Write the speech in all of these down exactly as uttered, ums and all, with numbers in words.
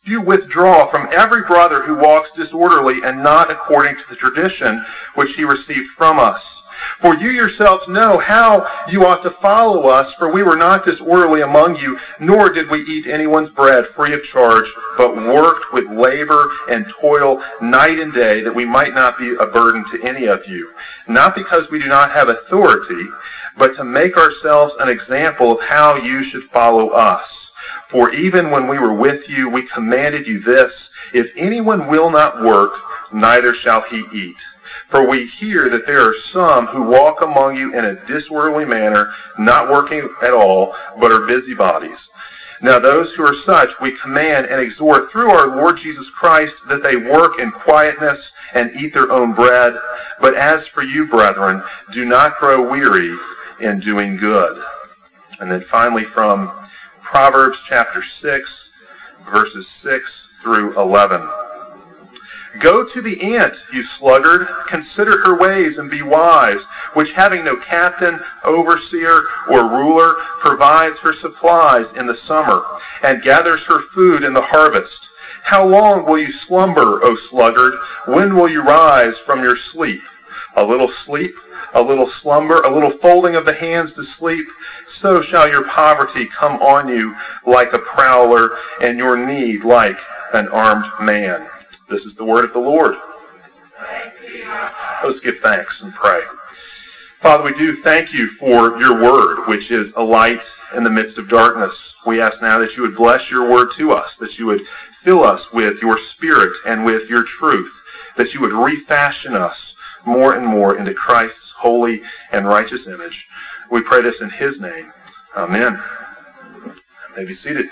You withdraw from every brother who walks disorderly and not according to the tradition which he received from us. For you yourselves know how you ought to follow us, for we were not disorderly among you, nor did we eat anyone's bread free of charge, but worked with labor and toil night and day, that we might not be a burden to any of you. Not because we do not have authority, but to make ourselves an example of how you should follow us. For even when we were with you, we commanded you this: if anyone will not work, neither shall he eat. For we hear that there are some who walk among you in a disorderly manner, not working at all, but are busybodies. Now those who are such we command and exhort through our Lord Jesus Christ that they work in quietness and eat their own bread. But as for you, brethren, do not grow weary in doing good. And then finally from Proverbs chapter six, verses six through eleven. Go to the ant, you sluggard, consider her ways and be wise, which having no captain, overseer, or ruler, provides her supplies in the summer, and gathers her food in the harvest. How long will you slumber, O sluggard? When will you rise from your sleep? A little sleep, a little slumber, a little folding of the hands to sleep, so shall your poverty come on you like a prowler, and your need like an armed man. This is the word of the Lord. Let's give thanks and pray. Father, we do thank you for your word, which is a light in the midst of darkness. We ask now that you would bless your word to us, that you would fill us with your spirit and with your truth, that you would refashion us more and more into Christ's holy and righteous image. We pray this in his name. Amen. You may be seated.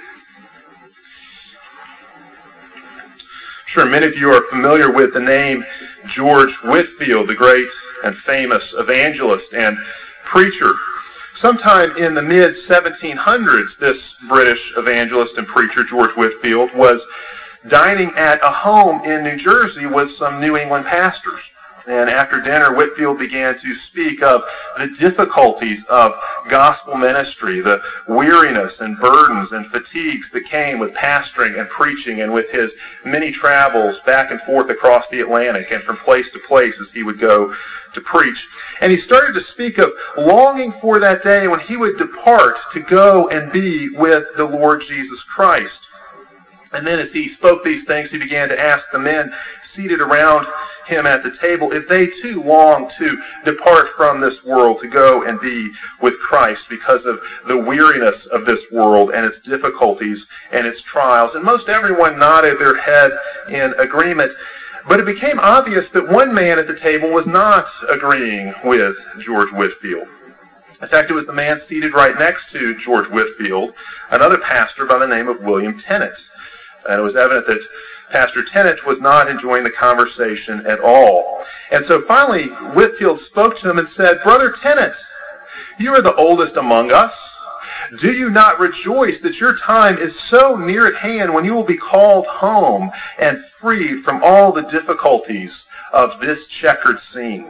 Sure, many of you are familiar with the name George Whitefield, the great and famous evangelist and preacher. Sometime in the mid seventeen hundreds, this British evangelist and preacher, George Whitefield, was dining at a home in New Jersey with some New England pastors. And after dinner, Whitefield began to speak of the difficulties of gospel ministry, the weariness and burdens and fatigues that came with pastoring and preaching, and with his many travels back and forth across the Atlantic and from place to place as he would go to preach. And he started to speak of longing for that day when he would depart to go and be with the Lord Jesus Christ. And then as he spoke these things, he began to ask the men seated around him at the table if they too longed to depart from this world to go and be with Christ because of the weariness of this world and its difficulties and its trials. And most everyone nodded their head in agreement. But it became obvious that one man at the table was not agreeing with George Whitefield. In fact, it was the man seated right next to George Whitefield, another pastor by the name of William Tennent. And it was evident that Pastor Tennent was not enjoying the conversation at all. And so finally, Whitefield spoke to him and said, "Brother Tennent, you are the oldest among us. Do you not rejoice that your time is so near at hand when you will be called home and freed from all the difficulties of this checkered scene?"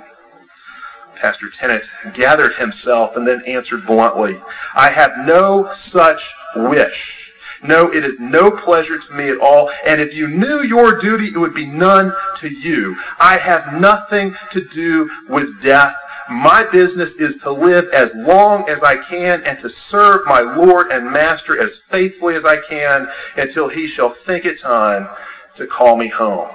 Pastor Tennent gathered himself and then answered bluntly, "I have no such wish. No, it is no pleasure to me at all, and if you knew your duty, it would be none to you. I have nothing to do with death. My business is to live as long as I can and to serve my Lord and Master as faithfully as I can until he shall think it time to call me home."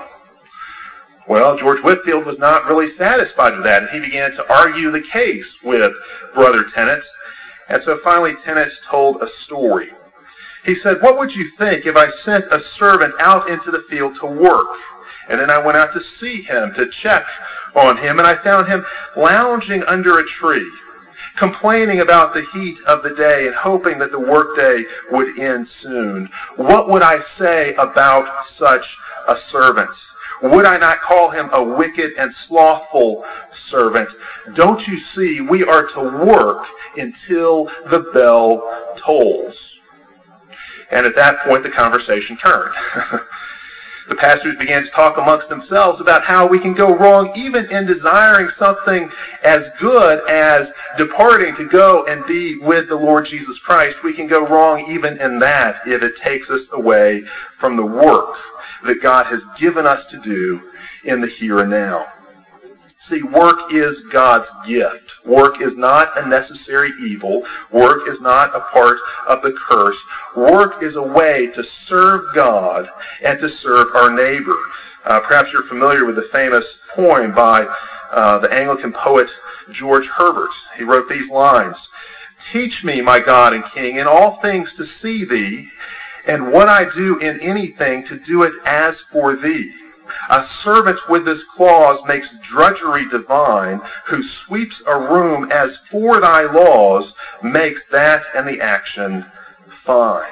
Well, George Whitefield was not really satisfied with that, and he began to argue the case with Brother Tennent. And so finally Tennent told a story. He said, "What would you think if I sent a servant out into the field to work? And then I went out to see him, to check on him, and I found him lounging under a tree, complaining about the heat of the day and hoping that the workday would end soon. What would I say about such a servant? Would I not call him a wicked and slothful servant? Don't you see, we are to work until the bell tolls." And at that point, the conversation turned. The pastors began to talk amongst themselves about how we can go wrong even in desiring something as good as departing to go and be with the Lord Jesus Christ. We can go wrong even in that if it takes us away from the work that God has given us to do in the here and now. See, work is God's gift. Work is not a necessary evil. Work is not a part of the curse. Work is a way to serve God and to serve our neighbor. Uh, perhaps you're familiar with the famous poem by uh, the Anglican poet George Herbert. He wrote these lines: "Teach me, my God and King, in all things to see thee, and what I do in anything to do it as for thee. A servant with this clause makes drudgery divine, who sweeps a room as for thy laws, makes that and the action fine."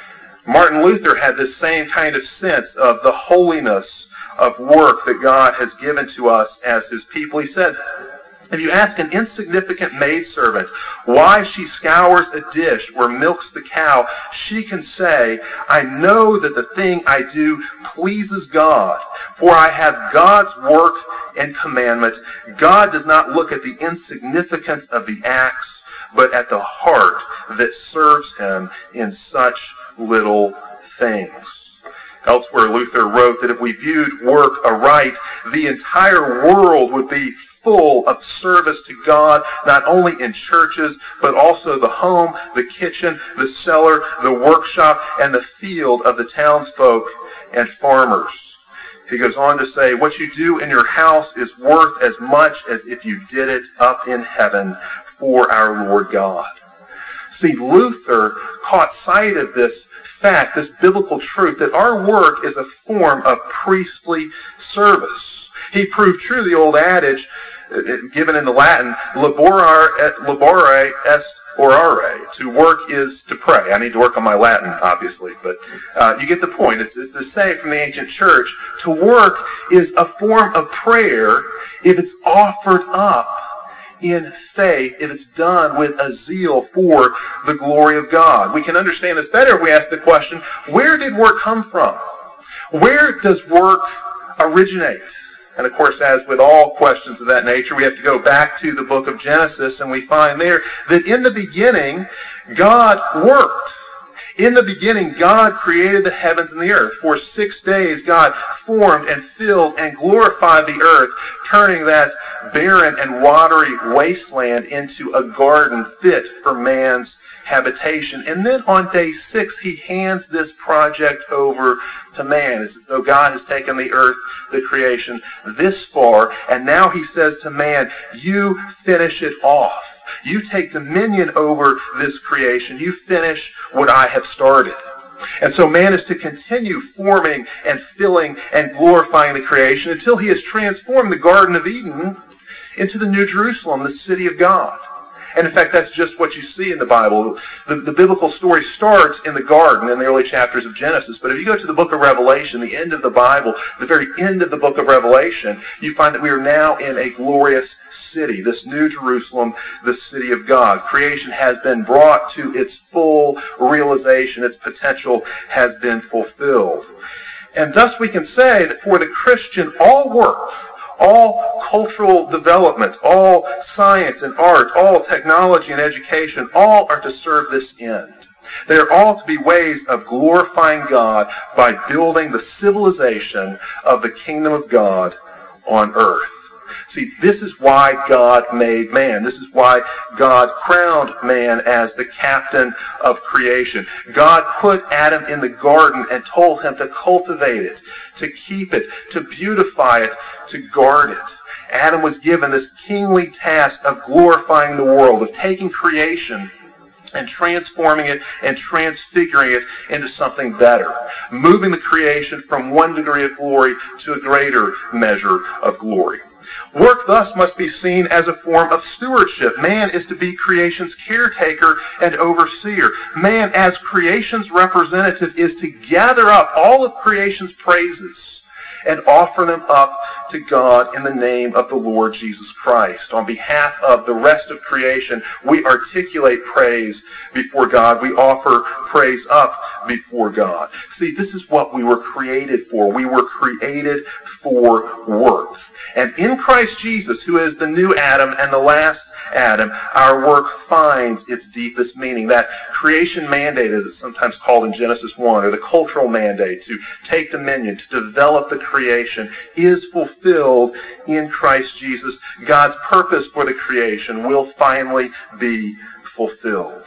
Martin Luther had this same kind of sense of the holiness of work that God has given to us as his people. He said, if you ask an insignificant maidservant why she scours a dish or milks the cow, she can say, "I know that the thing I do pleases God, for I have God's work and commandment." God does not look at the insignificance of the acts, but at the heart that serves him in such little things. Elsewhere, Luther wrote that if we viewed work aright, the entire world would be full of service to God, not only in churches, but also the home, the kitchen, the cellar, the workshop, and the field of the townsfolk and farmers. He goes on to say, what you do in your house is worth as much as if you did it up in heaven for our Lord God. See, Luther caught sight of this fact, this biblical truth, that our work is a form of priestly service. He proved true the old adage, given in the Latin, laborare, laborare est orare. To work is to pray. I need to work on my Latin, obviously, but uh, you get the point. It's, it's the same from the ancient church. To work is a form of prayer if it's offered up in faith, if it's done with a zeal for the glory of God. We can understand this better if we ask the question, where did work come from? Where does work originate? And of course, as with all questions of that nature, we have to go back to the book of Genesis, and we find there that in the beginning, God worked. In the beginning, God created the heavens and the earth. For six days, God formed and filled and glorified the earth, turning that barren and watery wasteland into a garden fit for man's habitation. And then on day six, he hands this project over to man. It's as though God has taken the earth, the creation, this far, and now he says to man, you finish it off. You take dominion over this creation. You finish what I have started. And so man is to continue forming and filling and glorifying the creation until he has transformed the Garden of Eden into the New Jerusalem, the city of God. And in fact, that's just what you see in the Bible. The, the biblical story starts in the garden in the early chapters of Genesis. But if you go to the book of Revelation, the end of the Bible, the very end of the book of Revelation, you find that we are now in a glorious city, this New Jerusalem, the city of God. Creation has been brought to its full realization. Its potential has been fulfilled. And thus we can say that for the Christian, all work, all cultural development, all science and art, all technology and education, all are to serve this end. They are all to be ways of glorifying God by building the civilization of the kingdom of God on earth. See, this is why God made man. This is why God crowned man as the captain of creation. God put Adam in the garden and told him to cultivate it, to keep it, to beautify it, to guard it. Adam was given this kingly task of glorifying the world, of taking creation and transforming it and transfiguring it into something better, moving the creation from one degree of glory to a greater measure of glory. Work thus must be seen as a form of stewardship. Man is to be creation's caretaker and overseer. Man, as creation's representative, is to gather up all of creation's praises and offer them up to God in the name of the Lord Jesus Christ. On behalf of the rest of creation, we articulate praise before God. We offer praise up before God. See, this is what we were created for. We were created for work. And in Christ Jesus, who is the new Adam and the last Adam, our work finds its deepest meaning. That creation mandate, as it's sometimes called in Genesis one, or the cultural mandate to take dominion, to develop the creation, is fulfilled in Christ Jesus. God's purpose for the creation will finally be fulfilled.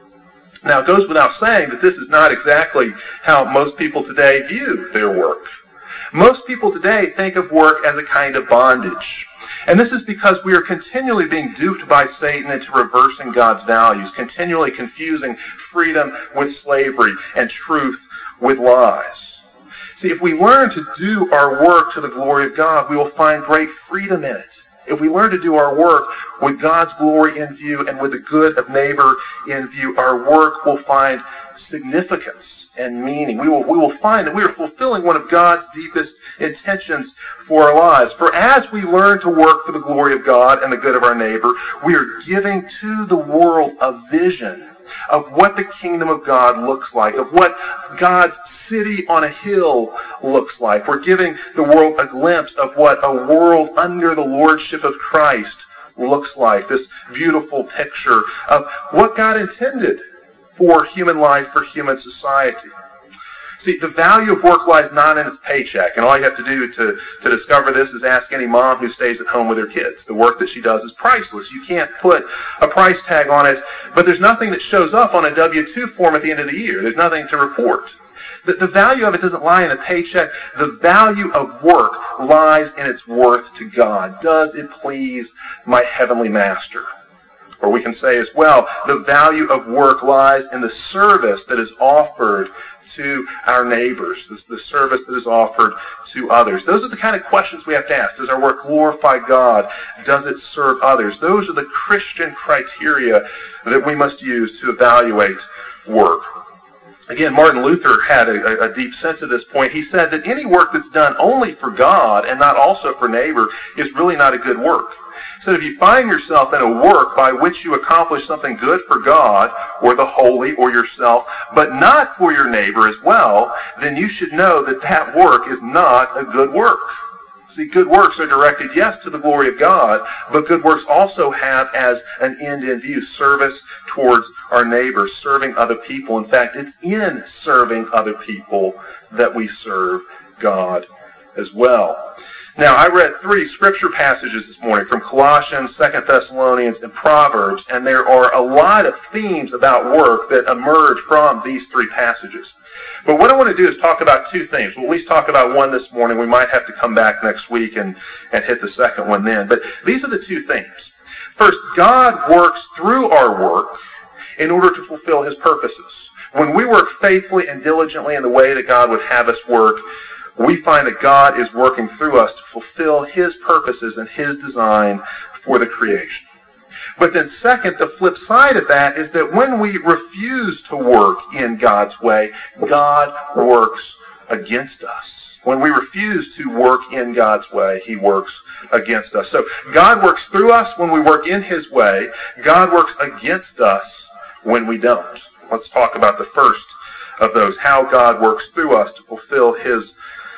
Now, it goes without saying that this is not exactly how most people today view their work. Most people today think of work as a kind of bondage. And this is because we are continually being duped by Satan into reversing God's values, continually confusing freedom with slavery and truth with lies. See, if we learn to do our work to the glory of God, we will find great freedom in it. If we learn to do our work with God's glory in view and with the good of neighbor in view, our work will find significance and meaning. We will, we will find that we are fulfilling one of God's deepest intentions for our lives. For as we learn to work for the glory of God and the good of our neighbor, we are giving to the world a vision of what the kingdom of God looks like, of what God's city on a hill looks like. We're giving the world a glimpse of what a world under the lordship of Christ looks like. This beautiful picture of what God intended for human life, for human society. See, the value of work lies not in its paycheck, and all you have to do to, to discover this is ask any mom who stays at home with her kids. The work that she does is priceless. You can't put a price tag on it, but there's nothing that shows up on a W two form at the end of the year. There's nothing to report. The, the value of it doesn't lie in the paycheck. The value of work lies in its worth to God. Does it please my heavenly master? Or we can say as well, the value of work lies in the service that is offered to our neighbors, the service that is offered to others. Those are the kind of questions we have to ask. Does our work glorify God? Does it serve others? Those are the Christian criteria that we must use to evaluate work. Again, Martin Luther had a, a deep sense of this point. He said that any work that's done only for God and not also for neighbor is really not a good work. So if you find yourself in a work by which you accomplish something good for God or the holy or yourself, but not for your neighbor as well, then you should know that that work is not a good work. See, good works are directed, yes, to the glory of God, but good works also have as an end in view service towards our neighbors, serving other people. In fact, it's in serving other people that we serve God as well. Now, I read three scripture passages this morning from Colossians, Second Thessalonians, and Proverbs, and there are a lot of themes about work that emerge from these three passages. But what I want to do is talk about two themes. We'll at least talk about one this morning. We might have to come back next week and, and hit the second one then. But these are the two themes. First, God works through our work in order to fulfill his purposes. When we work faithfully and diligently in the way that God would have us work, we find that God is working through us to fulfill his purposes and his design for the creation. But then second, the flip side of that is that when we refuse to work in God's way, God works against us. When we refuse to work in God's way, he works against us. So God works through us when we work in his way. God works against us when we don't. Let's talk about the first of those, how God works through us to fulfill his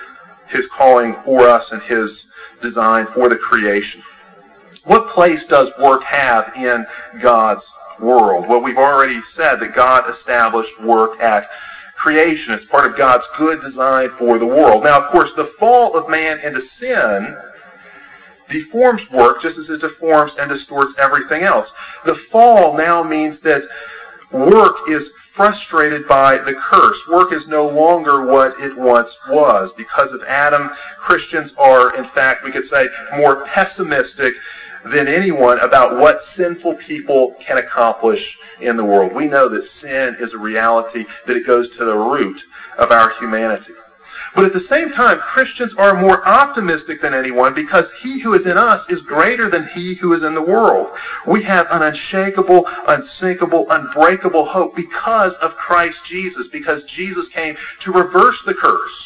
his calling for us and his design for the creation. What place does work have in God's world? Well, we've already said that God established work at creation. It's part of God's good design for the world. Now, of course, the fall of man into sin deforms work just as it deforms and distorts everything else. The fall now means that work is frustrated by the curse. Work is no longer what it once was. Because of Adam, Christians are, in fact, we could say, more pessimistic than anyone about what sinful people can accomplish in the world. We know that sin is a reality, that it goes to the root of our humanity. But at the same time, Christians are more optimistic than anyone because he who is in us is greater than he who is in the world. We have an unshakable, unsinkable, unbreakable hope because of Christ Jesus, because Jesus came to reverse the curse,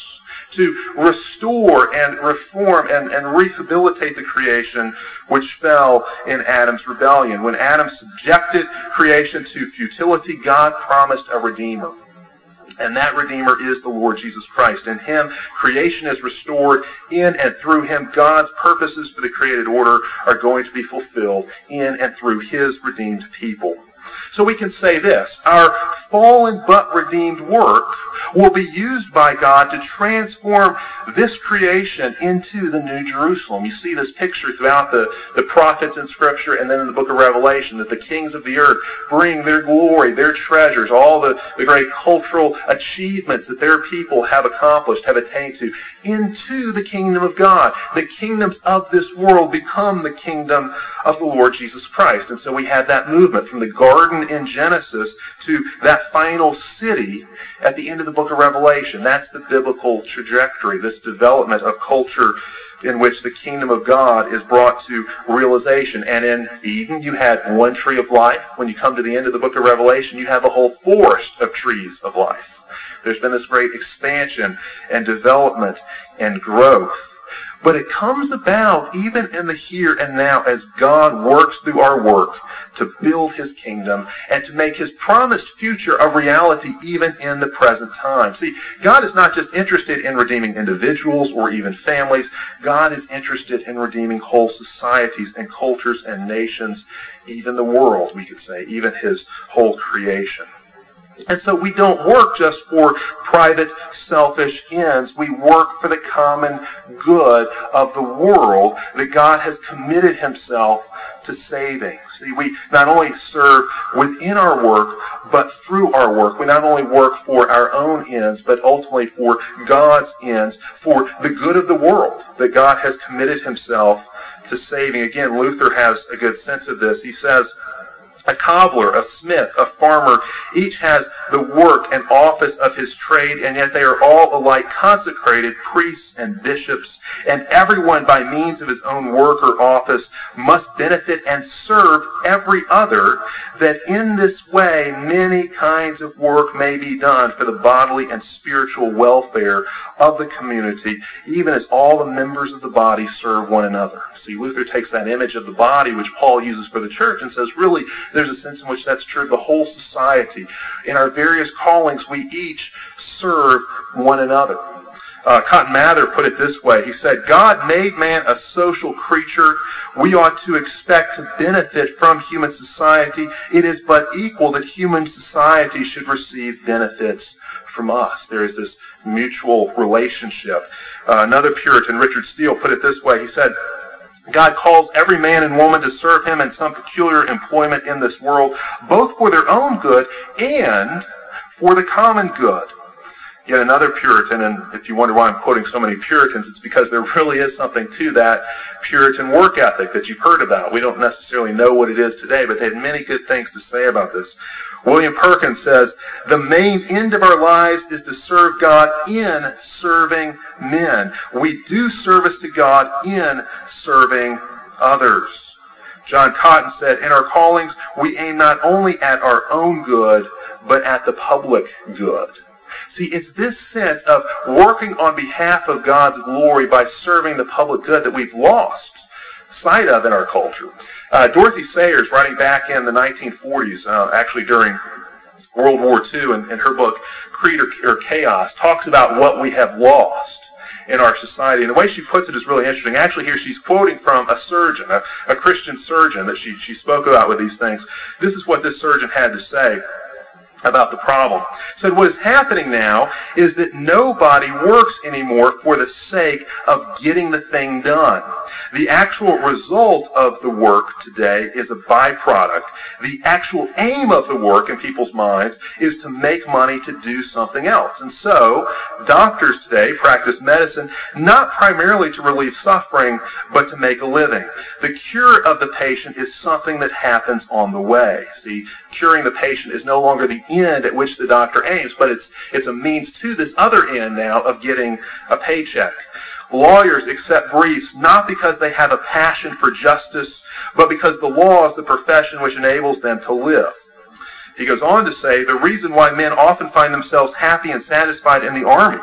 to restore and reform and, and rehabilitate the creation which fell in Adam's rebellion. When Adam subjected creation to futility, God promised a Redeemer. And that Redeemer is the Lord Jesus Christ. In Him, creation is restored. In and through Him, God's purposes for the created order are going to be fulfilled in and through His redeemed people. So we can say this: our fallen but redeemed work will be used by God to transform this creation into the New Jerusalem. You see this picture throughout the, the prophets in Scripture and then in the book of Revelation, that the kings of the earth bring their glory, their treasures, all the, the great cultural achievements that their people have accomplished, have attained to, into the kingdom of God. The kingdoms of this world become the kingdom of the Lord Jesus Christ. And so we have that movement from the garden in Genesis to that final city at the end of the book of Revelation. That's the biblical trajectory, this development of culture in which the kingdom of God is brought to realization. And in Eden, you had one tree of life. When you come to the end of the book of Revelation, you have a whole forest of trees of life. There's been this great expansion and development and growth. But it comes about even in the here and now as God works through our work to build His kingdom and to make His promised future a reality even in the present time. See, God is not just interested in redeeming individuals or even families. God is interested in redeeming whole societies and cultures and nations, even the world, we could say, even His whole creation. And so we don't work just for private, selfish ends. We work for the common good of the world that God has committed Himself to saving. See, we not only serve within our work, but through our work. We not only work for our own ends, but ultimately for God's ends, for the good of the world that God has committed Himself to saving. Again, Luther has a good sense of this. He says, a cobbler, a smith, a farmer, each has the work and office of his trade, and yet they are all alike consecrated priests and bishops, and everyone by means of his own work or office must benefit and serve every other, that in this way many kinds of work may be done for the bodily and spiritual welfare of the community, even as all the members of the body serve one another. See, Luther takes that image of the body, which Paul uses for the church, and says, really, there's a sense in which that's true of the whole society. In our various callings, we each serve one another. Uh, Cotton Mather put it this way. He said, God made man a social creature. We ought to expect to benefit from human society. It is but equal that human society should receive benefits from us. There is this mutual relationship. Uh, another Puritan, Richard Steele, put it this way. He said, God calls every man and woman to serve Him in some peculiar employment in this world, both for their own good and for the common good. Yet another Puritan, and if you wonder why I'm quoting so many Puritans, it's because there really is something to that Puritan work ethic that you've heard about. We don't necessarily know what it is today, but they had many good things to say about this. William Perkins says, the main end of our lives is to serve God in serving men. We do service to God in serving others. John Cotton said, in our callings, we aim not only at our own good, but at the public good. See, it's this sense of working on behalf of God's glory by serving the public good that we've lost sight of in our culture. Uh, Dorothy Sayers, writing back in the nineteen forties, uh, actually during World War Two, in, in her book, Creed or, or Chaos, talks about what we have lost in our society. And the way she puts it is really interesting. Actually, here she's quoting from a surgeon, a, a Christian surgeon that she, she spoke about with these things. This is what this surgeon had to say about the problem. Said, what is happening now is that nobody works anymore for the sake of getting the thing done. The actual result of the work today is a byproduct. The actual aim of the work in people's minds is to make money to do something else. And so, doctors today practice medicine not primarily to relieve suffering, but to make a living. The cure of the patient is something that happens on the way. See, curing the patient is no longer the end at which the doctor aims, but it's it's a means to this other end now of getting a paycheck. Lawyers accept briefs not because they have a passion for justice, but because the law is the profession which enables them to live. He goes on to say, the reason why men often find themselves happy and satisfied in the army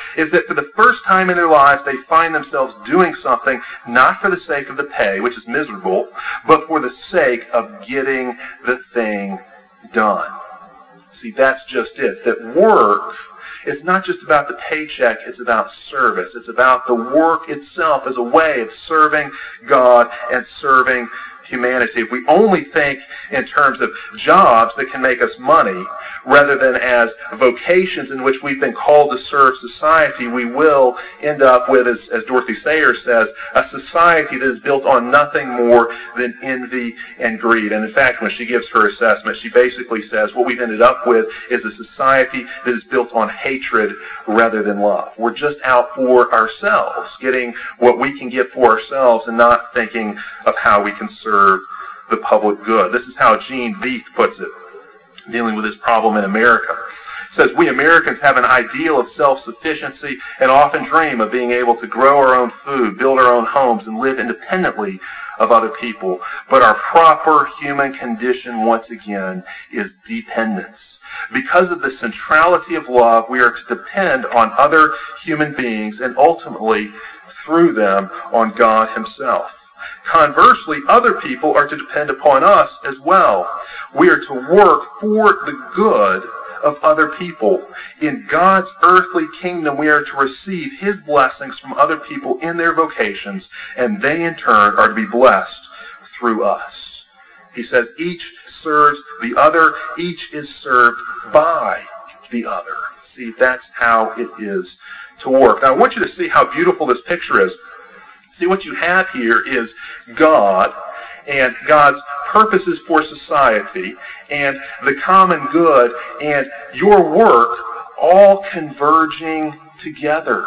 is that for the first time in their lives, they find themselves doing something not for the sake of the pay, which is miserable, but for the sake of getting the thing done. See, that's just it. That work is not just about the paycheck, it's about service. It's about the work itself as a way of serving God and serving humanity. If we only think in terms of jobs that can make us money, rather than as vocations in which we've been called to serve society, we will end up with, as, as Dorothy Sayers says, a society that is built on nothing more than envy and greed. And in fact, when she gives her assessment, she basically says what we've ended up with is a society that is built on hatred rather than love. We're just out for ourselves, getting what we can get for ourselves and not thinking of how we can serve the public good. This is how Gene Veith puts it, dealing with this problem in America. It says, we Americans have an ideal of self-sufficiency and often dream of being able to grow our own food, build our own homes, and live independently of other people. But our proper human condition, once again, is dependence. Because of the centrality of love, we are to depend on other human beings and ultimately, through them, on God himself. Conversely, other people are to depend upon us as well. We are to work for the good of other people. In God's earthly kingdom, we are to receive his blessings from other people in their vocations, and they in turn are to be blessed through us. He says each serves the other, each is served by the other. See, that's how it is to work. Now, I want you to see how beautiful this picture is. See, what you have here is God and God's purposes for society and the common good and your work all converging together,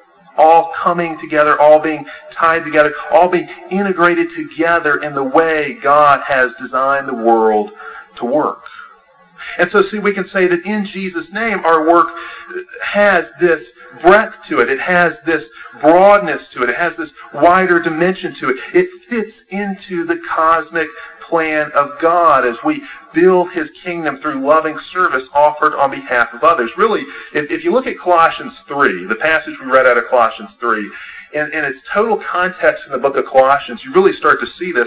all coming together, all being tied together, all being integrated together in the way God has designed the world to work. And so, see, we can say that in Jesus' name, our work has this breadth to it. It has this broadness to it. It has this wider dimension to it. It fits into the cosmic plan of God as we build his kingdom through loving service offered on behalf of others. Really, if, if you look at Colossians three, the passage we read out of Colossians three, in, in its total context in the book of Colossians, you really start to see this.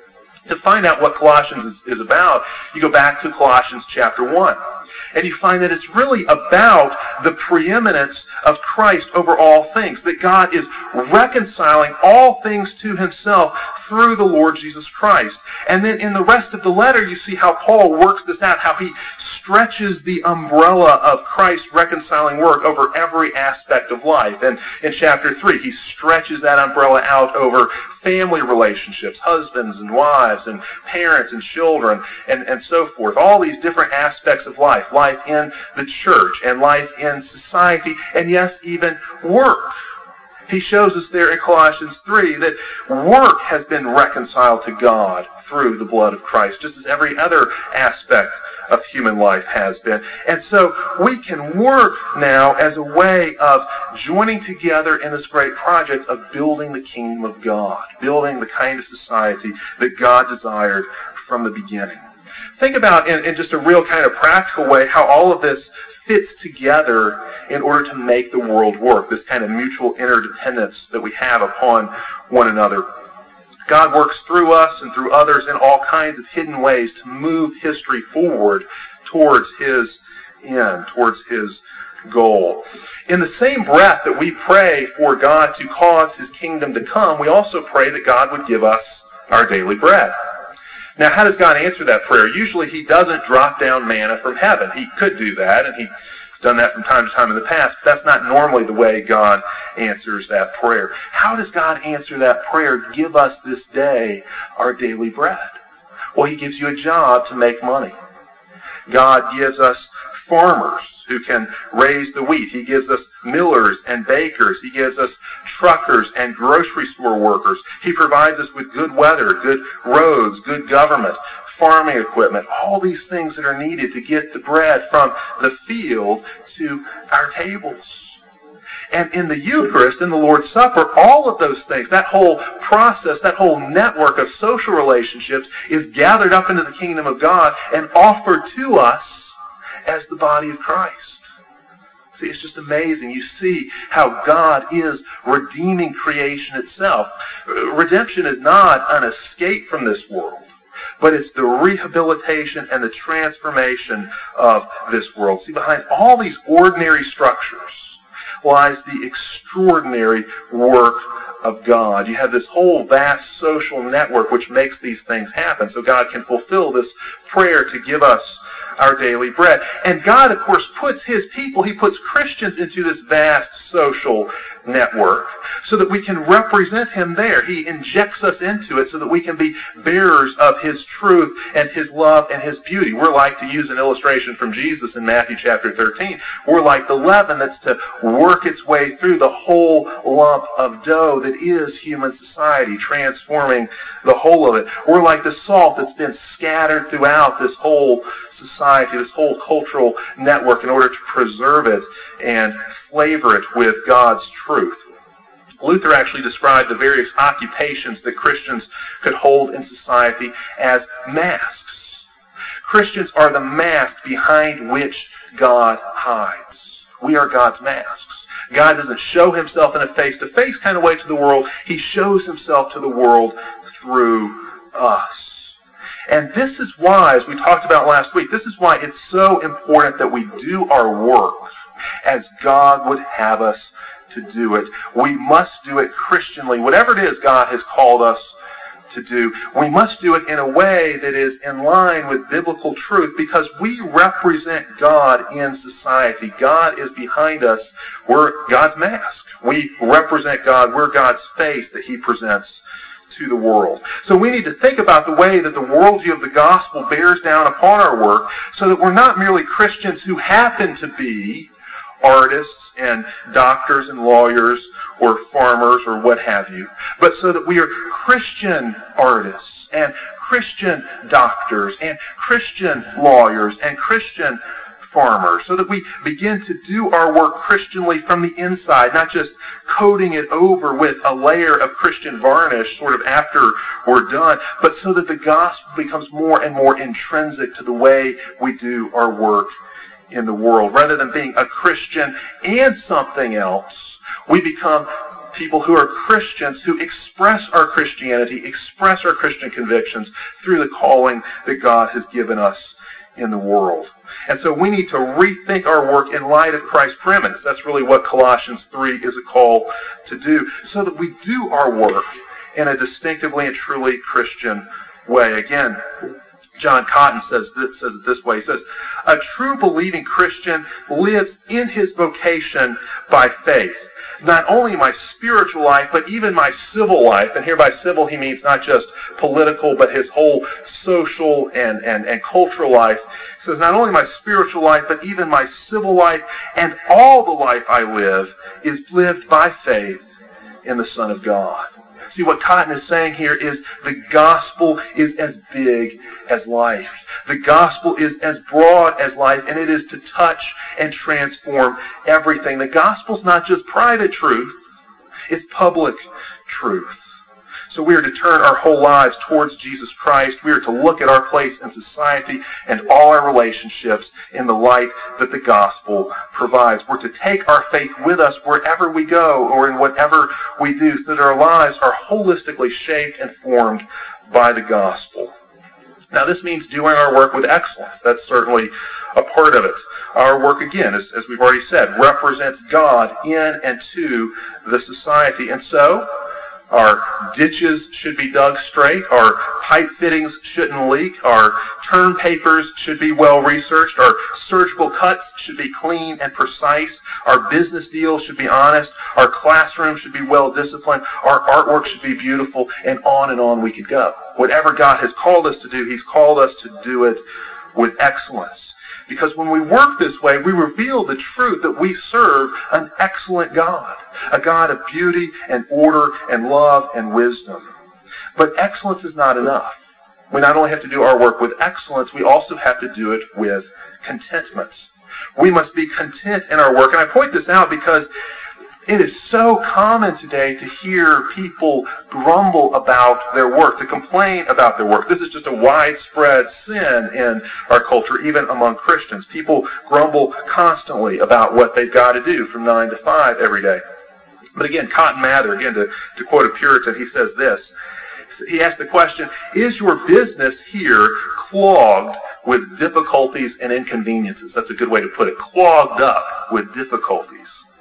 To find out what Colossians is, is about, you go back to Colossians chapter one. And you find that it's really about the preeminence of Christ over all things, that God is reconciling all things to himself through the Lord Jesus Christ. And then in the rest of the letter, you see how Paul works this out, how he stretches the umbrella of Christ's reconciling work over every aspect of life. And in chapter three, he stretches that umbrella out over family relationships, husbands and wives and parents and children and, and so forth. All these different aspects of life, life in the church and life in society, and yes, even work. He shows us there in Colossians three that work has been reconciled to God through the blood of Christ, just as every other aspect of human life has been. And so we can work now as a way of joining together in this great project of building the kingdom of God, building the kind of society that God desired from the beginning. Think about, in, in just a real kind of practical way, how all of this fits together in order to make the world work, this kind of mutual interdependence that we have upon one another. God works through us and through others in all kinds of hidden ways to move history forward towards his end, towards his goal. In the same breath that we pray for God to cause his kingdom to come, we also pray that God would give us our daily bread. Now, how does God answer that prayer? Usually he doesn't drop down manna from heaven. He could do that, and he's done that from time to time in the past, but that's not normally the way God answers that prayer. How does God answer that prayer? Give us this day our daily bread. Well, he gives you a job to make money. God gives us farmers who can raise the wheat. He gives us millers and bakers. He gives us truckers and grocery store workers. He provides us with good weather, good roads, good government, farming equipment, all these things that are needed to get the bread from the field to our tables. And in the Eucharist, in the Lord's Supper, all of those things, that whole process, that whole network of social relationships is gathered up into the kingdom of God and offered to us as the body of Christ. See, it's just amazing. You see how God is redeeming creation itself. Redemption is not an escape from this world, but it's the rehabilitation and the transformation of this world. See, behind all these ordinary structures lies the extraordinary work of God. You have this whole vast social network which makes these things happen, so God can fulfill this prayer to give us our daily bread. And God, of course, puts his people, he puts Christians into this vast social network so that we can represent him there. He injects us into it so that we can be bearers of his truth and his love and his beauty. We're like, to use an illustration from Jesus in Matthew chapter thirteen, we're like the leaven that's to work its way through the whole lump of dough that is human society, transforming the whole of it. We're like the salt that's been scattered throughout this whole society, this whole cultural network in order to preserve it and flavor it with God's truth. Luther actually described the various occupations that Christians could hold in society as masks. Christians are the mask behind which God hides. We are God's masks. God doesn't show himself in a face-to-face kind of way to the world. He shows himself to the world through us. And this is why, as we talked about last week, this is why it's so important that we do our work as God would have us to do it. We must do it Christianly. Whatever it is God has called us to do, we must do it in a way that is in line with biblical truth, because we represent God in society. God is behind us. We're God's mask. We represent God. We're God's face that he presents to the world. So we need to think about the way that the worldview of the gospel bears down upon our work, so that we're not merely Christians who happen to be artists and doctors and lawyers or farmers or what have you, but so that we are Christian artists and Christian doctors and Christian lawyers and Christian farmers, so that we begin to do our work Christianly from the inside, not just coating it over with a layer of Christian varnish sort of after we're done, but so that the gospel becomes more and more intrinsic to the way we do our work in the world. Rather than being a Christian and something else, we become people who are Christians who express our Christianity, express our Christian convictions through the calling that God has given us in the world. And so we need to rethink our work in light of Christ's preeminence. That's really what Colossians three is a call to do, so that we do our work in a distinctively and truly Christian way. Again, John Cotton says this, says it this way. He says, a true believing Christian lives in his vocation by faith. Not only my spiritual life, but even my civil life. And here by civil he means not just political, but his whole social and, and, and cultural life. He says, not only my spiritual life, but even my civil life and all the life I live is lived by faith in the Son of God. See, what Cotton is saying here is the gospel is as big as life. The gospel is as broad as life, and it is to touch and transform everything. The gospel's not just private truth, it's public truth. So we are to turn our whole lives towards Jesus Christ. We are to look at our place in society and all our relationships in the light that the gospel provides. We're to take our faith with us wherever we go or in whatever we do, so that our lives are holistically shaped and formed by the gospel. Now, this means doing our work with excellence. That's certainly a part of it. Our work, again, as, as we've already said, represents God in and to the society. And so, our ditches should be dug straight. Our pipe fittings shouldn't leak. Our term papers should be well researched. Our surgical cuts should be clean and precise. Our business deals should be honest. Our classroom should be well disciplined. Our artwork should be beautiful, and on and on we could go. Whatever God has called us to do, he's called us to do it with excellence. Because when we work this way, we reveal the truth that we serve an excellent God, a God of beauty and order and love and wisdom. But excellence is not enough. We not only have to do our work with excellence, we also have to do it with contentment. We must be content in our work. And I point this out because It is so common today to hear people grumble about their work, to complain about their work. This is just a widespread sin in our culture, even among Christians. People grumble constantly about what they've got to do from nine to five every day. But again, Cotton Mather, again, to, to quote a Puritan, he says this. He asked the question, is your business here clogged with difficulties and inconveniences? That's a good way to put it. Clogged up with difficulties.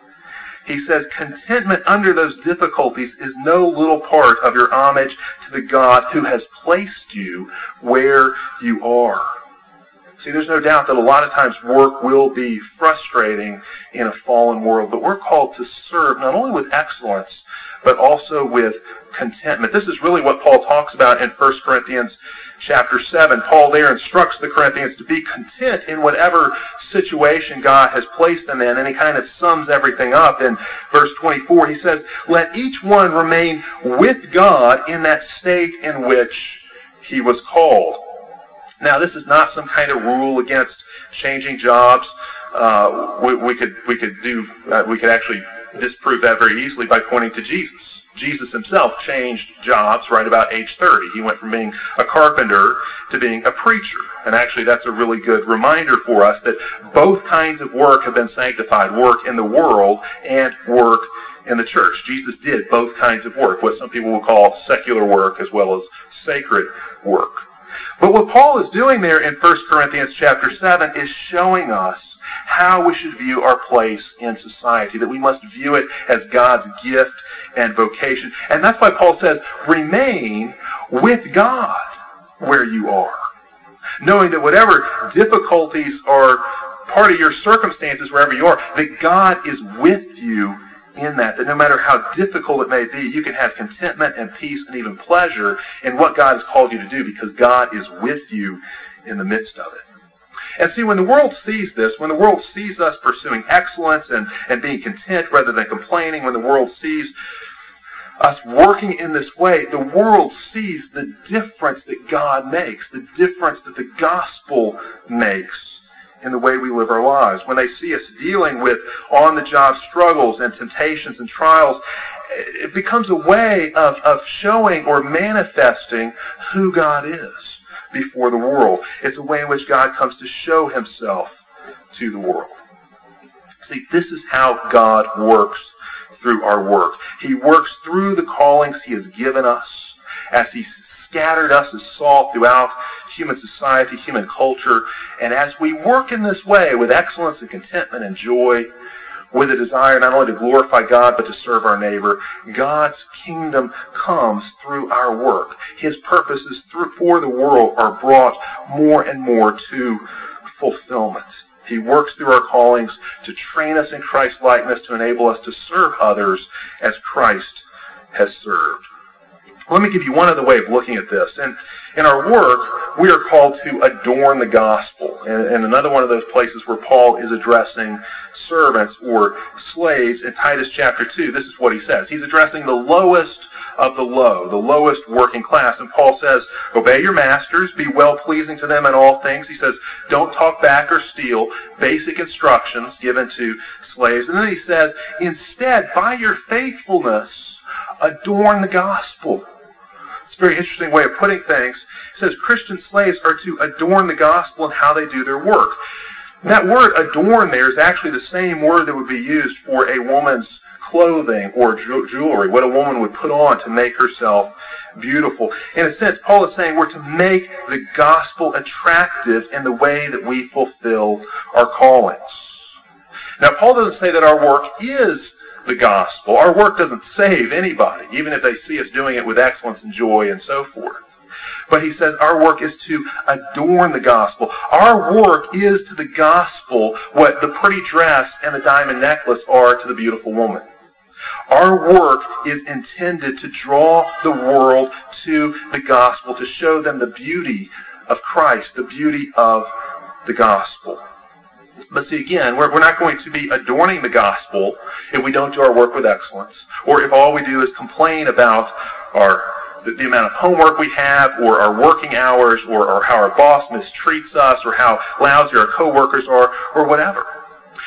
He says, contentment under those difficulties is no little part of your homage to the God who has placed you where you are. See, there's no doubt that a lot of times work will be frustrating in a fallen world, but we're called to serve not only with excellence, but also with contentment. This is really what Paul talks about in First Corinthians chapter seven. Paul there instructs the Corinthians to be content in whatever situation God has placed them in, and he kind of sums everything up in verse twenty-four. He says, let each one remain with God in that state in which he was called. Now, this is not some kind of rule against changing jobs. Uh, we, we could we could do uh, we could actually disprove that very easily by pointing to Jesus. Jesus himself changed jobs right about age thirty. He went from being a carpenter to being a preacher. And actually that's a really good reminder for us that both kinds of work have been sanctified, work in the world and work in the church. Jesus did both kinds of work, what some people will call secular work as well as sacred work. But what Paul is doing there in First Corinthians chapter seven is showing us how we should view our place in society, that we must view it as God's gift and vocation. And that's why Paul says, remain with God where you are. Knowing that whatever difficulties are part of your circumstances wherever you are, that God is with you in that. That no matter how difficult it may be, you can have contentment and peace and even pleasure in what God has called you to do because God is with you in the midst of it. And see, when the world sees this, when the world sees us pursuing excellence and, and being content rather than complaining, when the world sees us working in this way, the world sees the difference that God makes, the difference that the gospel makes in the way we live our lives. When they see us dealing with on-the-job struggles and temptations and trials, it becomes a way of, of showing or manifesting who God is before the world. It's a way in which God comes to show himself to the world. See, this is how God works through our work. He works through the callings he has given us as he scattered us as salt throughout human society, human culture. And as we work in this way with excellence and contentment and joy, with a desire not only to glorify God but to serve our neighbor, God's kingdom comes through our work. His purposes through, for the world are brought more and more to fulfillment. He works through our callings to train us in Christ's likeness, to enable us to serve others as Christ has served. Let me give you one other way of looking at this. And in our work, we are called to adorn the gospel. And, and another one of those places where Paul is addressing servants or slaves in Titus chapter two, this is what he says. He's addressing the lowest of the low, the lowest working class. And Paul says, obey your masters, be well-pleasing to them in all things. He says, don't talk back or steal. Basic instructions given to slaves. And then he says, instead, by your faithfulness, adorn the gospel. It's a very interesting way of putting things. It says Christian slaves are to adorn the gospel in how they do their work. And that word adorn there is actually the same word that would be used for a woman's clothing or jewelry, what a woman would put on to make herself beautiful. In a sense, Paul is saying we're to make the gospel attractive in the way that we fulfill our callings. Now, Paul doesn't say that our work is the gospel. Our work doesn't save anybody, even if they see us doing it with excellence and joy and so forth. But he says our work is to adorn the gospel. Our work is to the gospel what the pretty dress and the diamond necklace are to the beautiful woman. Our work is intended to draw the world to the gospel, to show them the beauty of Christ, the beauty of the gospel. But see, again, we're, we're not going to be adorning the gospel if we don't do our work with excellence, or if all we do is complain about our the, the amount of homework we have, or our working hours, or, or how our boss mistreats us, or how lousy our coworkers are, or whatever.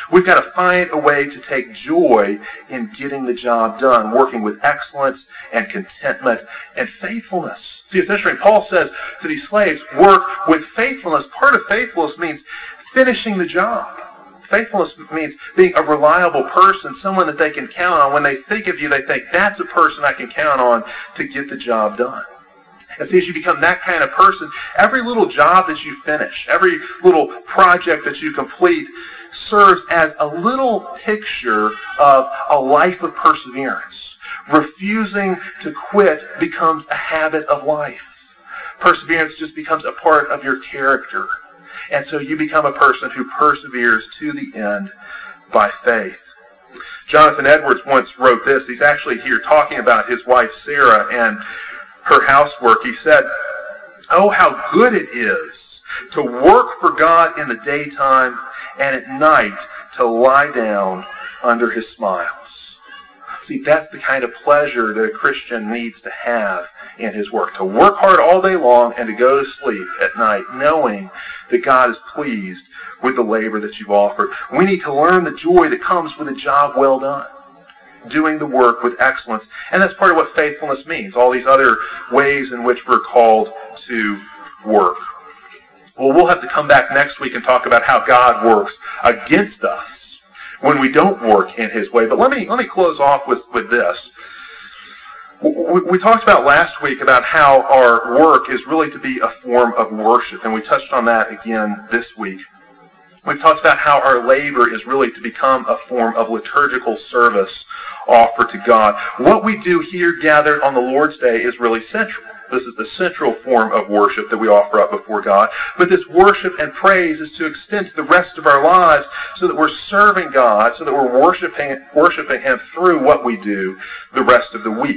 We've got to find a way to take joy in getting the job done, working with excellence and contentment and faithfulness. See, essentially, Paul says to these slaves, work with faithfulness. Part of faithfulness means finishing the job. Faithfulness means being a reliable person, someone that they can count on. When they think of you, they think, that's a person I can count on to get the job done. And see, as you become that kind of person, every little job that you finish, every little project that you complete serves as a little picture of a life of perseverance. Refusing to quit becomes a habit of life. Perseverance just becomes a part of your character. And so you become a person who perseveres to the end by faith. Jonathan Edwards once wrote this. He's actually here talking about his wife Sarah and her housework. He said, "Oh, how good it is to work for God in the daytime and at night to lie down under his smiles." See, that's the kind of pleasure that a Christian needs to have in his work. To work hard all day long and to go to sleep at night knowing that God is pleased with the labor that you've offered. We need to learn the joy that comes with a job well done. Doing the work with excellence. And that's part of what faithfulness means. All these other ways in which we're called to work. Well, we'll have to come back next week and talk about how God works against us when we don't work in his way. But let me let me close off with, with this. We, we talked about last week about how our work is really to be a form of worship, and we touched on that again this week. We've talked about how our labor is really to become a form of liturgical service offered to God. What we do here gathered on the Lord's Day is really central. This is the central form of worship that we offer up before God. But this worship and praise is to extend to the rest of our lives so that we're serving God, so that we're worshiping, worshiping him through what we do the rest of the week.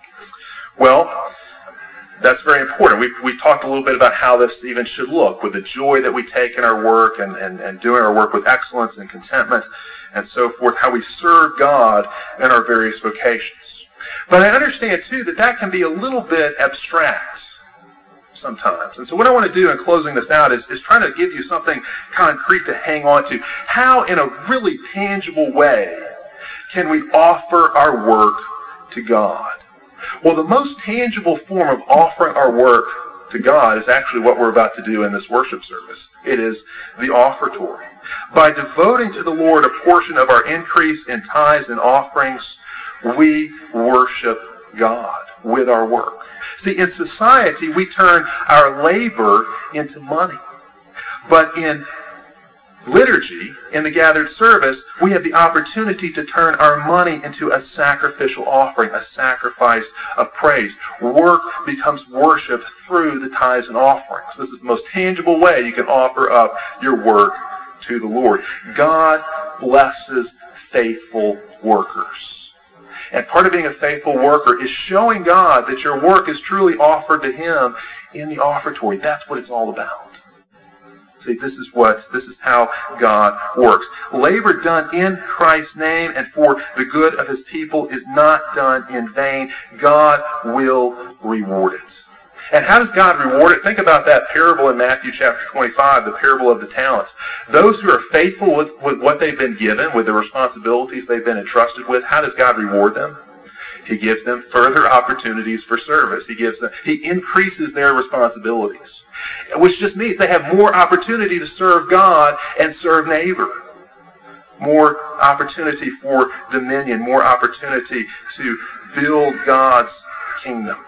Well, that's very important. We we talked a little bit about how this even should look, with the joy that we take in our work and, and, and doing our work with excellence and contentment and so forth, how we serve God in our various vocations. But I understand, too, that that can be a little bit abstract sometimes. And so what I want to do in closing this out is, is trying to give you something concrete to hang on to. How, in a really tangible way, can we offer our work to God? Well, the most tangible form of offering our work to God is actually what we're about to do in this worship service. It is the offertory. By devoting to the Lord a portion of our increase in tithes and offerings, we worship God with our work. See, in society, we turn our labor into money. But in liturgy, in the gathered service, we have the opportunity to turn our money into a sacrificial offering, a sacrifice of praise. Work becomes worship through the tithes and offerings. This is the most tangible way you can offer up your work to the Lord. God blesses faithful workers. And part of being a faithful worker is showing God that your work is truly offered to him in the offertory. That's what it's all about. See, this is what, this is how God works. Labor done in Christ's name and for the good of his people is not done in vain. God will reward it. And how does God reward it? Think about that parable in Matthew chapter twenty-five, the parable of the talents. Those who are faithful with, with what they've been given, with the responsibilities they've been entrusted with, how does God reward them? He gives them further opportunities for service. He gives them, he increases their responsibilities, which just means they have more opportunity to serve God and serve neighbor. More opportunity for dominion, more opportunity to build God's kingdom.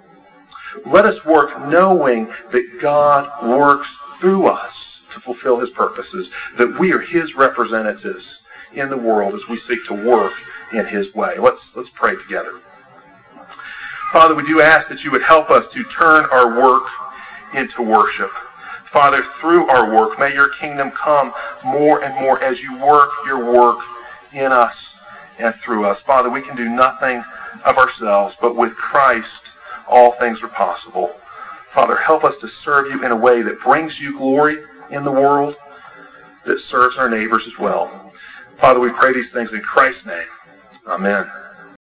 Let us work knowing that God works through us to fulfill his purposes, that we are his representatives in the world as we seek to work in his way. Let's, let's pray together. Father, we do ask that you would help us to turn our work into worship. Father, through our work, may your kingdom come more and more as you work your work in us and through us. Father, we can do nothing of ourselves, but with Christ, all things are possible. Father, help us to serve you in a way that brings you glory in the world, that serves our neighbors as well. Father, we pray these things in Christ's name. Amen.